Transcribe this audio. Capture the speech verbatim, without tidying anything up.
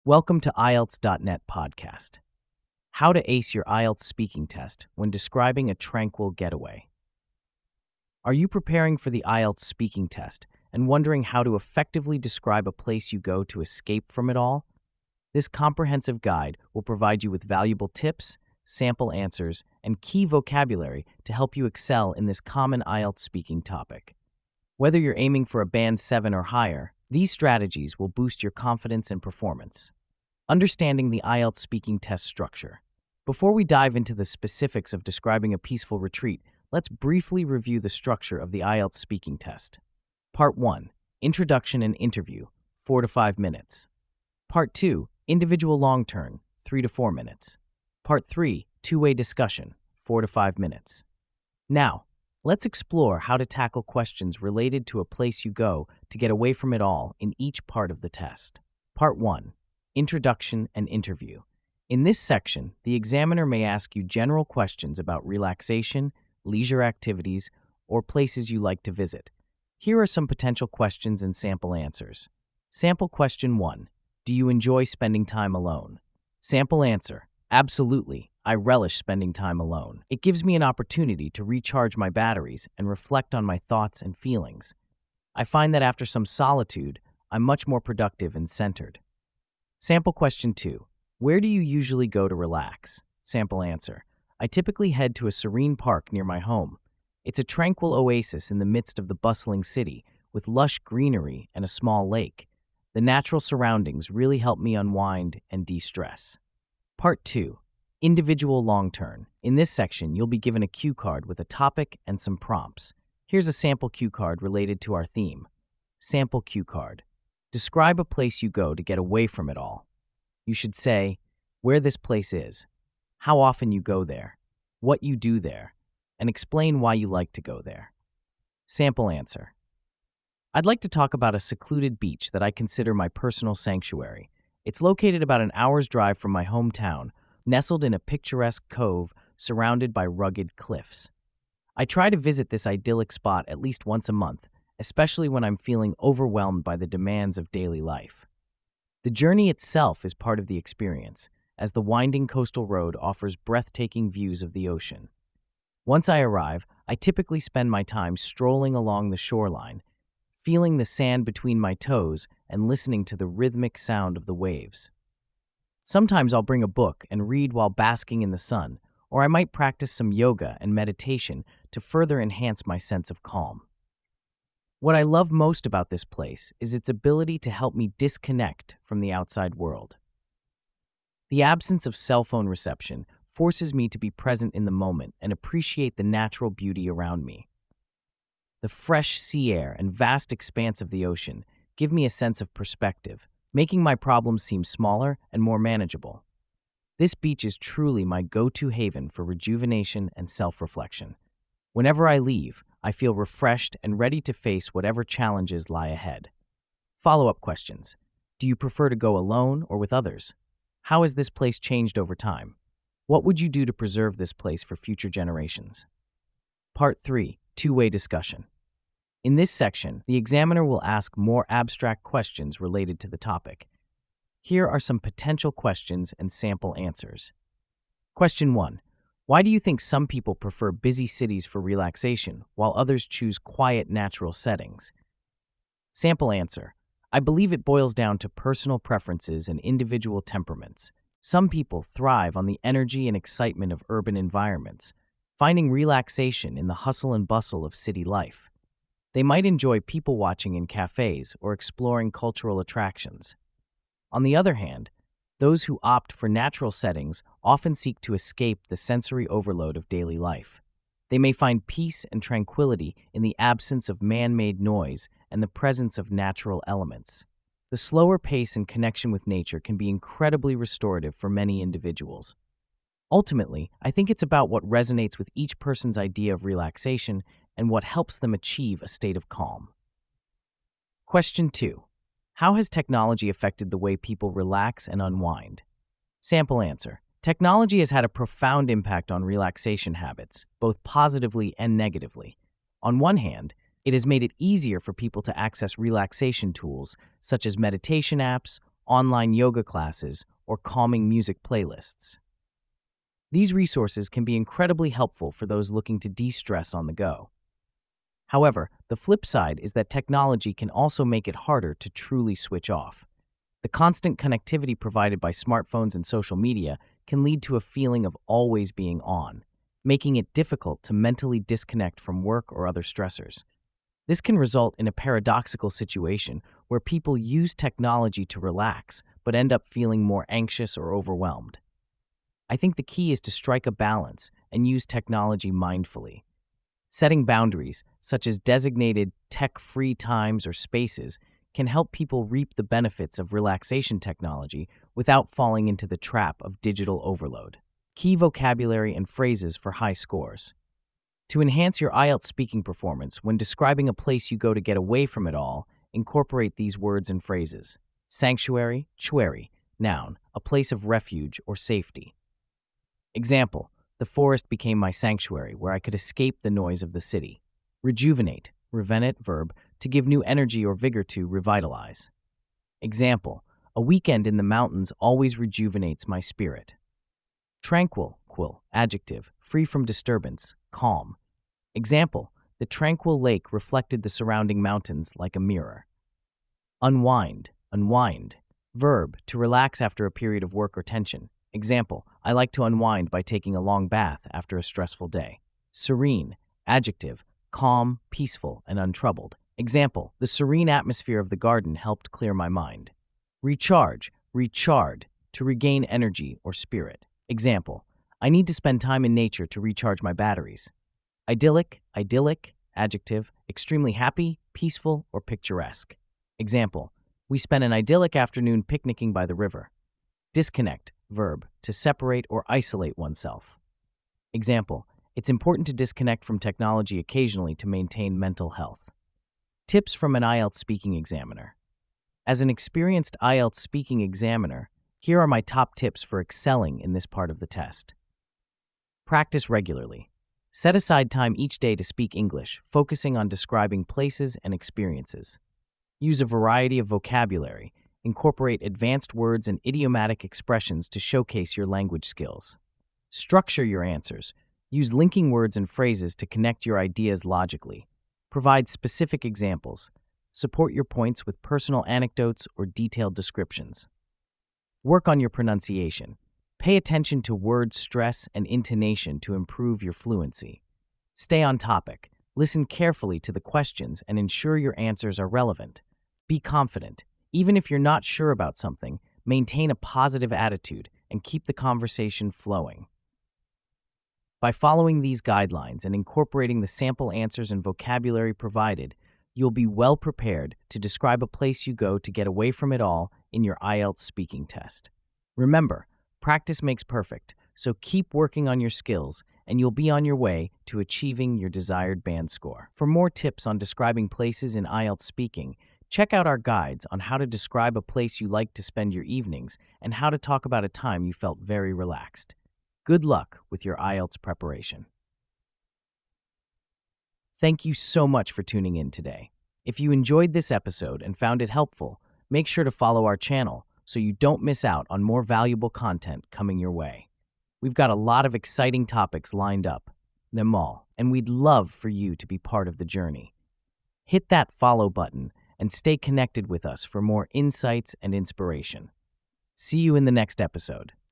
Welcome to I E L T S dot net podcast. How to ace your I E L T S speaking test when describing a tranquil getaway. Are you preparing for the I E L T S speaking test and wondering how to effectively describe a place you go to escape from it all? This comprehensive guide will provide you with valuable tips, sample answers, and key vocabulary to help you excel in this common I E L T S speaking topic. Whether you're aiming for a band seven or higher, these strategies will boost your confidence and performance. Understanding the I E L T S speaking test structure. Before we dive into the specifics of describing a peaceful retreat, let's briefly review the structure of the I E L T S speaking test. Part one. Introduction and interview, four to five minutes. Part two. Individual long turn, three to four minutes. Part three. Two-way discussion, four to five minutes. Now, let's explore how to tackle questions related to a place you go to get away from it all in each part of the test. Part one. Introduction and interview. In this section, the examiner may ask you general questions about relaxation, leisure activities, or places you like to visit. Here are some potential questions and sample answers. Sample question one. Do you enjoy spending time alone? Sample answer. Absolutely. I relish spending time alone. It gives me an opportunity to recharge my batteries and reflect on my thoughts and feelings. I find that after some solitude, I'm much more productive and centered. Sample question two. Where do you usually go to relax? Sample answer. I typically head to a serene park near my home. It's a tranquil oasis in the midst of the bustling city with lush greenery and a small lake. The natural surroundings really help me unwind and de-stress. Part two. Individual long turn. In this section, you'll be given a cue card with a topic and some prompts. Here's a sample cue card related to our theme. Sample cue card. Describe a place you go to get away from it all. You should say where this place is, how often you go there, what you do there, and explain why you like to go there. Sample answer. I'd like to talk about a secluded beach that I consider my personal sanctuary. It's located about an hour's drive from my hometown, nestled in a picturesque cove surrounded by rugged cliffs. I try to visit this idyllic spot at least once a month, especially when I'm feeling overwhelmed by the demands of daily life. The journey itself is part of the experience, as the winding coastal road offers breathtaking views of the ocean. Once I arrive, I typically spend my time strolling along the shoreline, feeling the sand between my toes and listening to the rhythmic sound of the waves. Sometimes I'll bring a book and read while basking in the sun, or I might practice some yoga and meditation to further enhance my sense of calm. What I love most about this place is its ability to help me disconnect from the outside world. The absence of cell phone reception forces me to be present in the moment and appreciate the natural beauty around me. The fresh sea air and vast expanse of the ocean give me a sense of perspective, making my problems seem smaller and more manageable. This beach is truly my go-to haven for rejuvenation and self-reflection. Whenever I leave, I feel refreshed and ready to face whatever challenges lie ahead. Follow-up questions. Do you prefer to go alone or with others? How has this place changed over time? What would you do to preserve this place for future generations? Part three. Two-way discussion. In this section, the examiner will ask more abstract questions related to the topic. Here are some potential questions and sample answers. Question one. Why do you think some people prefer busy cities for relaxation, while others choose quiet, natural settings? Sample answer. I believe it boils down to personal preferences and individual temperaments. Some people thrive on the energy and excitement of urban environments, finding relaxation in the hustle and bustle of city life. They might enjoy people-watching in cafes or exploring cultural attractions. On the other hand, those who opt for natural settings often seek to escape the sensory overload of daily life. They may find peace and tranquility in the absence of man-made noise and the presence of natural elements. The slower pace and connection with nature can be incredibly restorative for many individuals. Ultimately, I think it's about what resonates with each person's idea of relaxation and what helps them achieve a state of calm. Question two. How has technology affected the way people relax and unwind? Sample answer. Technology has had a profound impact on relaxation habits, both positively and negatively. On one hand, it has made it easier for people to access relaxation tools such as meditation apps, online yoga classes, or calming music playlists. These resources can be incredibly helpful for those looking to de-stress on the go. However, the flip side is that technology can also make it harder to truly switch off. The constant connectivity provided by smartphones and social media can lead to a feeling of always being on, making it difficult to mentally disconnect from work or other stressors. This can result in a paradoxical situation where people use technology to relax but end up feeling more anxious or overwhelmed. I think the key is to strike a balance and use technology mindfully. Setting boundaries, such as designated tech-free times or spaces, can help people reap the benefits of relaxation technology without falling into the trap of digital overload. Key vocabulary and phrases for high scores. To enhance your I E L T S speaking performance, when describing a place you go to get away from it all, incorporate these words and phrases. Sanctuary, chueri, noun, a place of refuge or safety. Example, the forest became my sanctuary where I could escape the noise of the city. Rejuvenate, revenate, verb, to give new energy or vigor to revitalize. Example, a weekend in the mountains always rejuvenates my spirit. Tranquil, quil, adjective, free from disturbance, calm. Example, the tranquil lake reflected the surrounding mountains like a mirror. Unwind, unwind, verb, to relax after a period of work or tension. Example, I like to unwind by taking a long bath after a stressful day. Serene, adjective, calm, peaceful, and untroubled. Example, the serene atmosphere of the garden helped clear my mind. Recharge, recharge, to regain energy or spirit. Example, I need to spend time in nature to recharge my batteries. Idyllic, idyllic, adjective, extremely happy, peaceful, or picturesque. Example, we spent an idyllic afternoon picnicking by the river. Disconnect, verb, to separate or isolate oneself. Example, it's important to disconnect from technology occasionally to maintain mental health. Tips from an I E L T S speaking examiner. As an experienced I E L T S speaking examiner, here are my top tips for excelling in this part of the test. Practice regularly. Set aside time each day to speak English, focusing on describing places and experiences. Use a variety of vocabulary. Incorporate advanced words and idiomatic expressions to showcase your language skills. Structure your answers. Use linking words and phrases to connect your ideas logically. Provide specific examples. Support your points with personal anecdotes or detailed descriptions. Work on your pronunciation. Pay attention to word stress and intonation to improve your fluency. Stay on topic. Listen carefully to the questions and ensure your answers are relevant. Be confident. Even if you're not sure about something, maintain a positive attitude and keep the conversation flowing. By following these guidelines and incorporating the sample answers and vocabulary provided, you'll be well prepared to describe a place you go to get away from it all in your I E L T S speaking test. Remember, practice makes perfect, so keep working on your skills and you'll be on your way to achieving your desired band score. For more tips on describing places in I E L T S speaking, check out our guides on how to describe a place you like to spend your evenings and how to talk about a time you felt very relaxed. Good luck with your I E L T S preparation. Thank you so much for tuning in today. If you enjoyed this episode and found it helpful, make sure to follow our channel so you don't miss out on more valuable content coming your way. We've got a lot of exciting topics lined up, them all, and we'd love for you to be part of the journey. Hit that follow button and stay connected with us for more insights and inspiration. See you in the next episode.